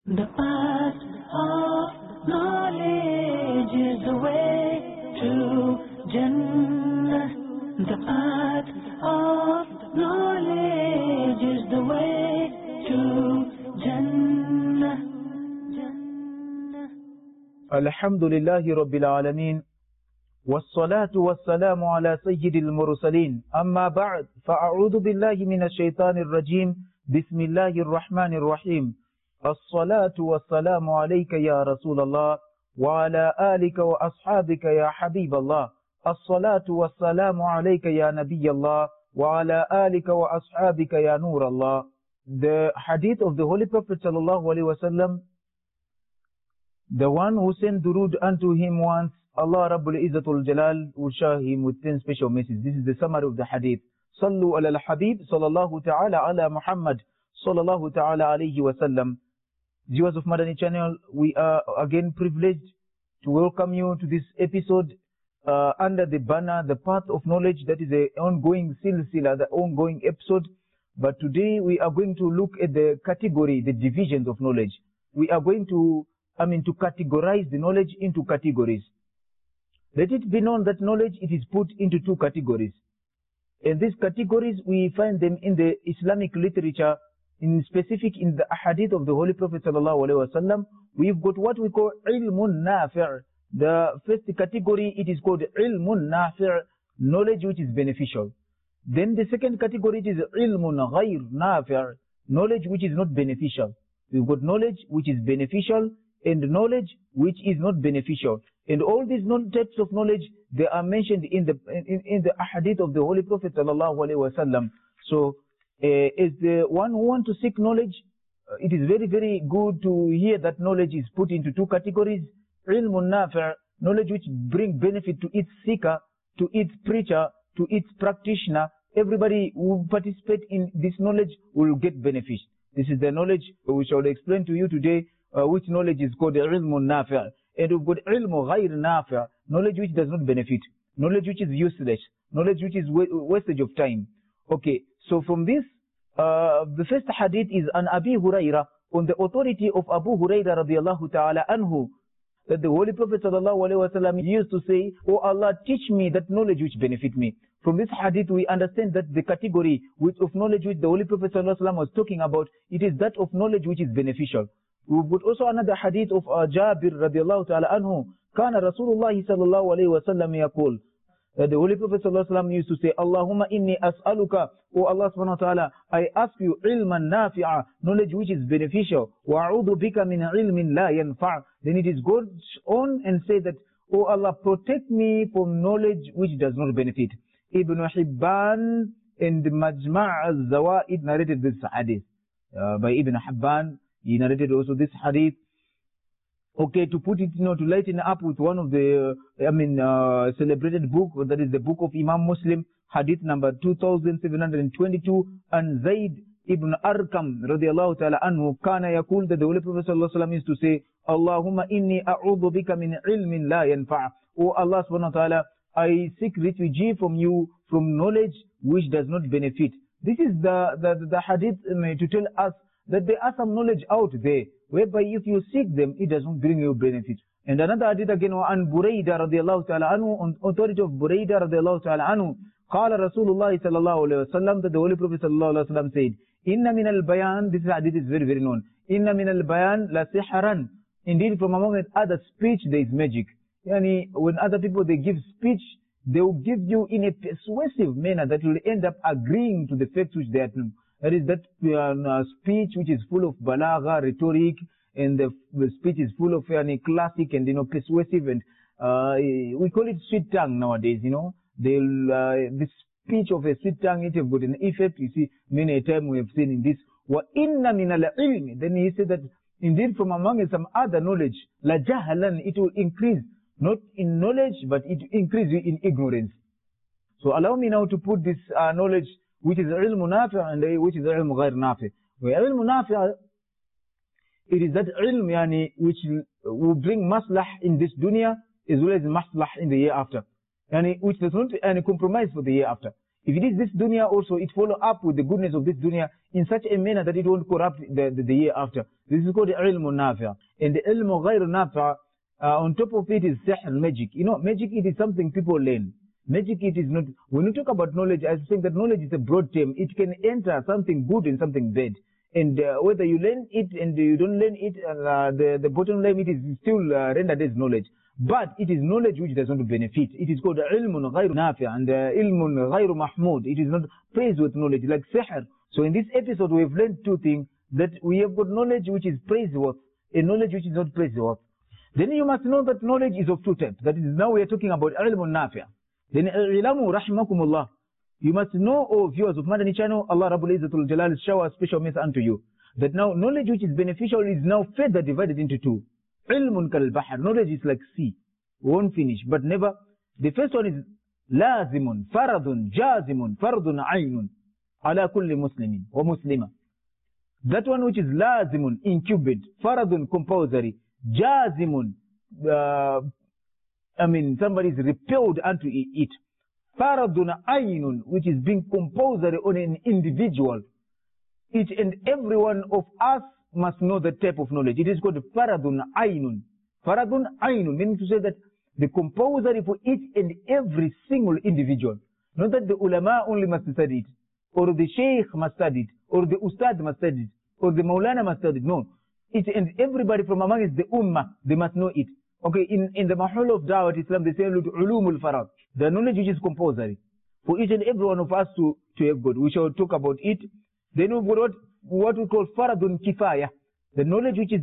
The path of knowledge is the way to Jannah. The path of knowledge is the way to Jannah. Alhamdulillahi Rabbil Alameen. والصلاة والسلام على سيد المرسلين أما بعد فأعوذ بالله من الشيطان الرجيم بسم الله الرحمن الرحيم الصلاة والسلام عليك يا رسول الله وعلى آلك وأصحابك يا حبيب الله الصلاة والسلام عليك يا نبي الله وعلى آلك وأصحابك يا نور الله. The hadith of the Holy Prophet sallallahu alaihi wasallam, the one who sent durud unto him once, Allah Rabbul Izzatul Jalal will shower him with 10 special messages. This is the summary of the hadith. Sallu ala al-Habib sallallahu ta'ala ala Muhammad sallallahu ta'ala alayhi wa sallam. Viewers of Madani channel, we are again privileged to welcome you to this episode under the banner, the path of knowledge. That is an ongoing silsila, the ongoing episode. But today we are going to look at the category, the divisions of knowledge. We are going to categorize the knowledge into categories. Let it be known that knowledge, it is put into two categories. And these categories, we find them in the Islamic literature, in specific in the ahadith of the Holy Prophet sallallahu alaihi wasallam. We've got what we call ilmun nafi'. The first category, it is called ilmun nafi', knowledge which is beneficial. Then the second category, it is ilmun ghayr nafi', knowledge which is not beneficial. We've got knowledge which is beneficial and knowledge which is not beneficial. And all these types of knowledge, they are mentioned in the ahadith of the Holy Prophet sallallahu alaihi wasallam. So, as the one who wants to seek knowledge, it is very, very good to hear that knowledge is put into two categories. Ilmun nafi', knowledge which bring benefit to its seeker, to its preacher, to its practitioner. Everybody who participate in this knowledge will get benefit. This is the knowledge we shall explain to you today, which knowledge is called ilmun nafi'. And we've got ilmu ghayr nafi', knowledge which does not benefit, knowledge which is useless, knowledge which is wastage of time. Okay, so from this, the first hadith is an Abi Huraira, on the authority of Abu Huraira radiallahu ta'ala anhu, that the Holy Prophet sallallahu alaihi wasallam used to say, "Oh Allah, teach me that knowledge which benefit me." From this hadith, we understand that the category of knowledge which the Holy Prophet sallallahu alaihi wasallam was talking about, it is that of knowledge which is beneficial. We've got also another hadith of Jabir radiallahu ta'ala anhu. كان رسول الله صلى الله عليه وسلم يقول, the Holy Prophet sallallahu alaihi wasallam used to say, Allahumma inni as'aluka, O Allah subhanahu wa ta'ala, I ask you ilman nafi'a, knowledge which is beneficial, wa a'udhu bika min ilmin la yanfa'. Then it is goes on and say that, O Allah, protect me from knowledge which does not benefit. Ibn Hibban and Majma' al-Zawaid narrated this hadith by Ibn Hibban. He narrated also this hadith. Okay, to put it, to lighten up with one of the, celebrated book, that is the book of Imam Muslim, hadith number 2722, and Zayd ibn Arqam, radiallahu ta'ala anhu, kana yakul, that the Holy Prophet sallallahu alaihi wasallam used to say, Allahumma inni a'udhu bika min ilmin la yanfa'. O Allah subhanahu wa ta'ala, I seek refuge from you from knowledge which does not benefit. This is the hadith to tell us that there are some knowledge out there, whereby if you seek them, it doesn't bring you benefit. And another hadith again, an Burayda radiallahu ta'ala anhu, on authority of Burayda radiallahu ta'ala anhu, qala Rasulullah sallallahu alayhi wa sallam, that the Holy Prophet sallallahu alayhi wa sallam said, Inna min al-bayan, this hadith is very, very known. Inna min al-bayan la sihran. Indeed, from among other speech, there is magic. Yani, when other people, they give speech, they will give you in a persuasive manner that will end up agreeing to the facts which they are doing. That is that speech which is full of balagha, rhetoric, and the speech is full of classic and persuasive, and we call it sweet tongue nowadays. The speech of a sweet tongue, it have got an effect. You see, many a time we have seen in this. Wa inna min al-ilmi. Then he said that indeed from among some other knowledge, la jahalan, it will increase not in knowledge but it will increase you in ignorance. So allow me now to put this knowledge, which is ilmu nafi' and which is ilmu ghayr nafi'. Where ilmu nafi', it is that ilm which will bring maslah in this dunya as well as maslah in the year after, which does not compromise for the year after. If it is this dunya also, it follow up with the goodness of this dunya in such a manner that it won't corrupt the year after. This is called ilm nafi'. And the ilm ghayr nafi', on top of it is sihr, magic. You know, magic, it is something people learn. Magic, it is not. When you talk about knowledge, I think that knowledge is a broad term. It can enter something good and something bad. And whether you learn it and you don't learn it, the bottom line, it is still rendered as knowledge. But it is knowledge which does not benefit. It is called ilmun ghayr nafi' and ilmun ghayr mahmud. It is not praised with knowledge, like sihr. So in this episode, we have learned two things, that we have got knowledge which is praiseworthy and knowledge which is not praiseworthy. Then you must know that knowledge is of two types. That is, now we are talking about ilmun nafi'. Then ilamu rahimakumullah. You must know, oh viewers of Madani channel, Allah Rabbul Izzatul Jalal shower special message unto you, that now knowledge which is beneficial is now further divided into two. Ilmun kal bahr, knowledge is like sea, won't finish, but never. The first one is lazimun, faradun, jazimun, fardun aynun, ala kulli muslimin wa muslima. That one which is lazimun, incubate, faradun, compulsory, jazimun, somebody is repelled unto it. Faradun aynun, which is being compulsory on an individual. Each and every one of us must know the type of knowledge. It is called faradun aynun. Faradun aynun, meaning to say that the compulsory for each and every single individual. Not that the ulama only must study it, or the sheikh must study it, or the ustad must study it, or the maulana must study it. No. Each and everybody from among the ummah, they must know it. Okay, in the mahul of Dawat Islam, they say ulumul farad, the knowledge which is compulsory for each and every one of us to have got. We shall talk about it. Then we've got what we call faradun kifaya, the knowledge which is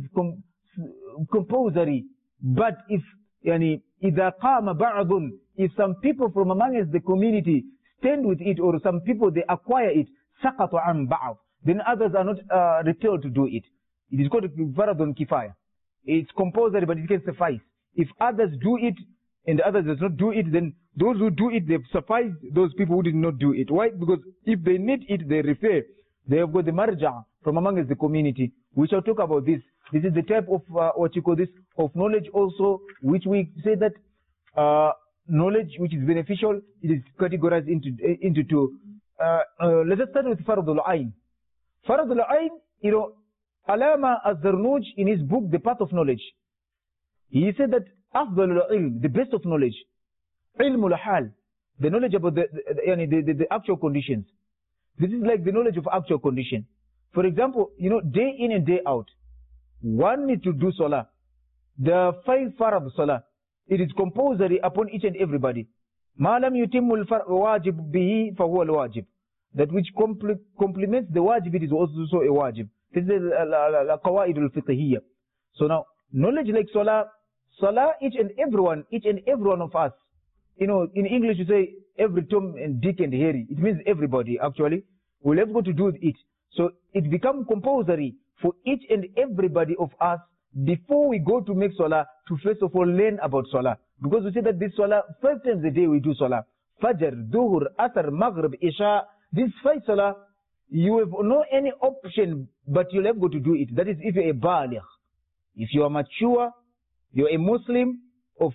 compulsory. But if إذا قام بعض, if some people from among the community stand with it, or some people they acquire it, سقط عن بعض, then others are not repelled to do it. It is called faradun kifaya. It's compulsory, but it can suffice. If others do it and the others does not do it, then those who do it, they've sufficed those people who did not do it. Why? Because if they need it, they refer. They have got the marja from among the community. We shall talk about this. This is the type of what you call this, of knowledge also, which we say that knowledge which is beneficial, it is categorized into two. Let us start with Faradul Ayn. Faradul Ayn, Alama Az-Zarnuj, in his book, The Path of Knowledge, he said that Afdalul Ilm, the best of knowledge, Ilmul Hal, the knowledge about the actual conditions. This is like the knowledge of actual condition. For example, day in and day out, one needs to do salah. The 5 farad salah, it is compulsory upon each and everybody. Ma lam yutimul wajib bihi fahuwa al-wajib. That which complements the wajib, it is also a wajib. This is al-qawaid al-fiqhiyya. So now, knowledge like salah, each and every one of us, in English you say every Tom and Dick and Harry. It means everybody actually will have got to do it. So it becomes compulsory for each and everybody of us, before we go to make salah, to first of all learn about salah. Because we say that this salah, 5 times a day we do salah. Fajr, Duhur, Asr, Maghrib, Isha. This 5 salah, you have no any option, but you'll have got to do it. That is if you're a baligh. If you are mature, you're a Muslim of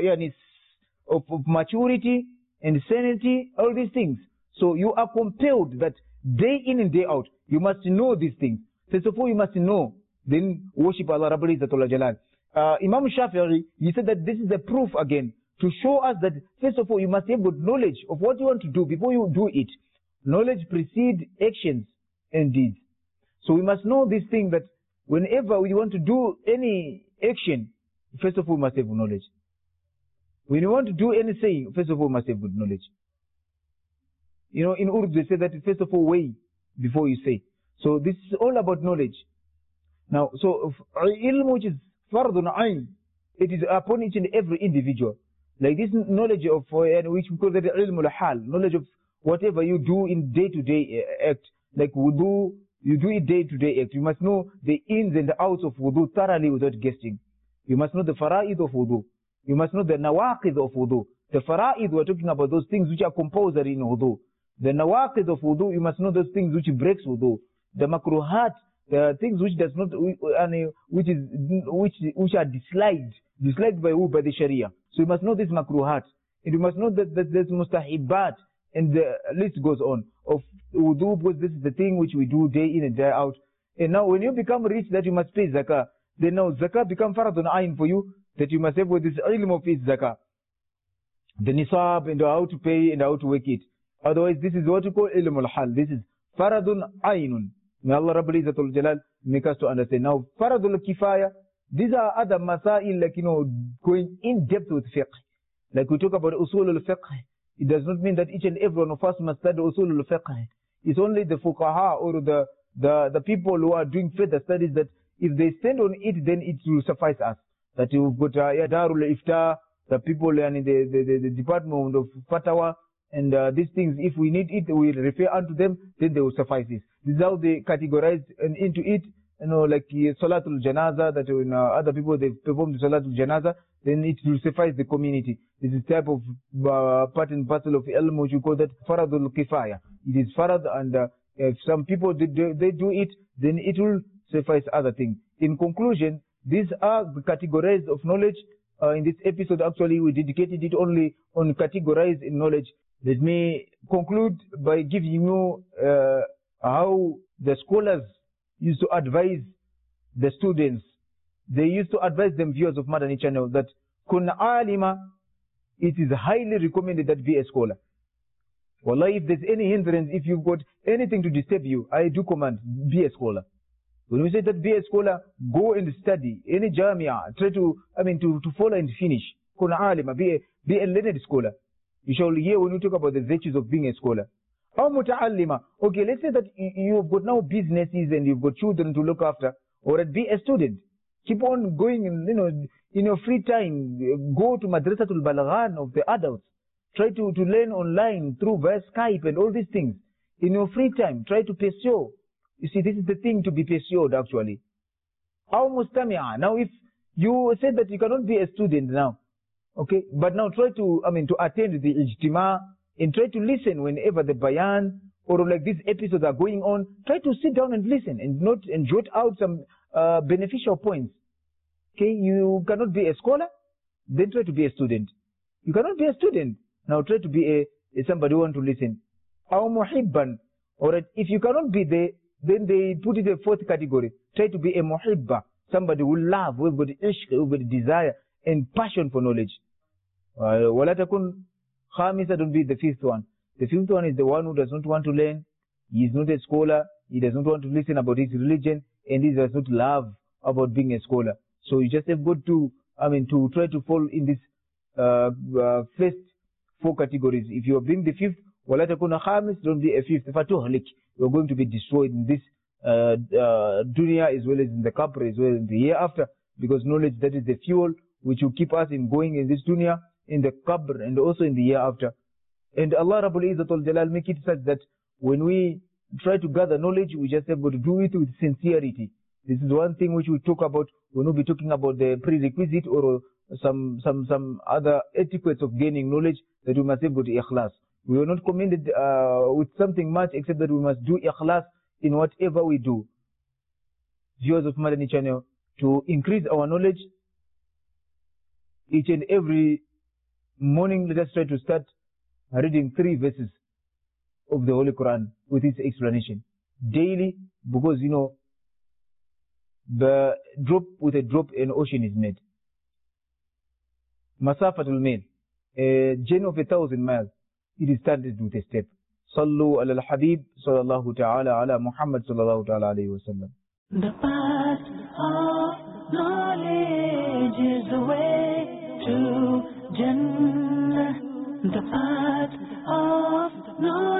maturity and sanity, all these things. So you are compelled that day in and day out, you must know these things. First of all, you must know, then worship Allah Rabbul Izzatul Jalal. Imam Shafi'i, he said that this is a proof again, to show us that first of all, you must have good knowledge of what you want to do before you do it. Knowledge precedes actions and deeds. So we must know this thing, that whenever we want to do any action, first of all, we must have knowledge. When you want to do anything, first of all, you must have good knowledge. In Urdu, they say that first of all, weigh before you say. So this is all about knowledge. Now, so ilm, which is fardun ayn, it is upon each and every individual. Like this knowledge of, which we call that ilmul hal, knowledge of whatever you do in day-to-day act. Like wudu, you do it day-to-day act. You must know the ins and the outs of wudu thoroughly without guessing. You must know the fara'id of wudu. You must know the nawaqid of wudu. The fara'id, we're talking about those things which are compulsory in wudu. The nawaqid of wudu, you must know those things which breaks wudu. The makruhat, the things which does not, which are disliked by who? By the Sharia. So you must know this makruhat. And you must know that there's mustahibat, And the list goes on of wudu, because this is the thing which we do day in and day out. And now when you become rich that you must pay zakah, then now zakah become faradun ayn for you, that you must have with this ilm of its zakah. The nisab and how to pay and how to work it. Otherwise this is what you call ilm al-hal. This is faradun aynun. May Allah Rabbul Izzatul Jalal make us to understand. Now faradul kifaya, these are other masail like, going in depth with fiqh. Like we talk about usul al-fiqh. It does not mean that each and every one of us must study usul al-fiqh. It's only the fuqaha or the people who are doing further studies that if they stand on it, then it will suffice us. That you've got Darul Ifta, the people in the department of fatwa, and these things, if we need it, we refer unto them, then they will suffice this. This is how they categorize into it, like Salatul Janaza, that when other people, they perform the Salatul Janaza, then it will suffice the community. This is type of part and parcel of ilm, which you call that Faradul Kifaya. It is Farad, and if some people, they do it, then it will suffice other things. In conclusion, these are the categories of knowledge. In this episode, actually, we dedicated it only on categorized in knowledge. Let me conclude by giving you how the scholars used to advise the students. They used to advise them, viewers of Madani channel, that kun alima, it is highly recommended that be a scholar. Wallahi, if there's any hindrance, if you've got anything to disturb you, I do command, be a scholar. When we say that be a scholar, go and study. Any jamia, try to follow and finish. Kun alima, be a learned scholar. You shall hear when we talk about the virtues of being a scholar. Or muta'allima. Okay, let's say that you've got now businesses and you've got children to look after. Or be a student. Keep on going, in your free time. Go to Madrasatul Balaghan of the adults. Try to learn online through via Skype and all these things. In your free time, try to pursue. You see, this is the thing to be pursued actually. Aw mustami'a. Now if you said that you cannot be a student now, okay, but now try to attend the ijtima and try to listen whenever the bayan or like these episodes are going on. Try to sit down and listen and jot out some beneficial points. Okay, you cannot be a scholar, then try to be a student. You cannot be a student, now try to be somebody who wants to listen. Aw muhibban. Alright, if you cannot be there, then they put it in the fourth category. Try to be a muhibba, somebody who love, who have got ishq, who have got desire and passion for knowledge. Wala takun khamisa, don't be the fifth one. The fifth one is the one who does not want to learn. He is not a scholar. He does not want to listen about his religion, and he does not love about being a scholar. So you just have got to, to try to fall in this first four categories. If you are being the fifth, wala takun khamis, don't be a fifth. Fatuhlik, you are going to be destroyed in this dunya as well as in the qabr, as well as in the hereafter, because knowledge, that is the fuel which will keep us in going in this dunya, in the qabr, and also in the hereafter. And Allah Rabbul Izzatul Jalal make it such that when we try to gather knowledge, we just have got to do it with sincerity. This is one thing which we talk about when we'll be talking about the prerequisite or some other etiquettes of gaining knowledge, that we must have got ikhlas. We are not commended with something much except that we must do ikhlas in whatever we do. Viewers of Madani channel, to increase our knowledge, each and every morning, let us try to start reading 3 verses of the Holy Quran with its explanation daily, because the drop with a drop an ocean is made. Masafatul mail, a journey of 1,000 miles, it is started with a step. Sallu ala al-Habib sallallahu ta'ala ala Muhammad sallallahu ta'ala alayhi wa sallam. The path of knowledge is the way to Jannah. The path of knowledge